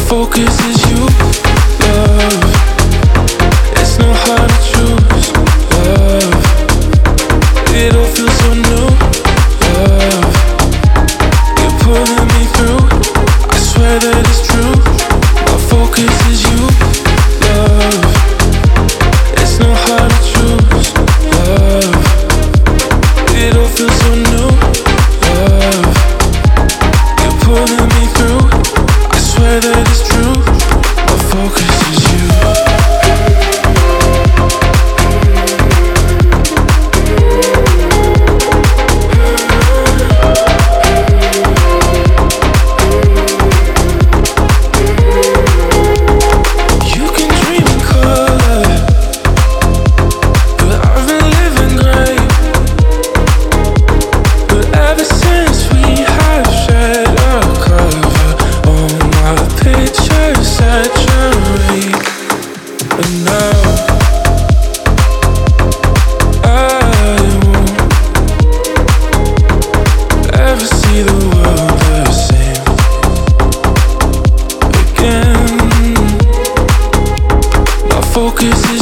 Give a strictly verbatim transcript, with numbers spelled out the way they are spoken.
focus is you, love. It's not hard to choose, love. It all feels so new, love. You're pulling me through, I swear that it's true. My focus is you, love. It's not hard to choose, love. It all feels so new, love. You're pulling me through, I swear that it's true. My focus is you. You can dream in color, but I've been living gray. But ever since we have shared a cover, all my pictures saturate. But now I won't ever see the world the same again. My focus is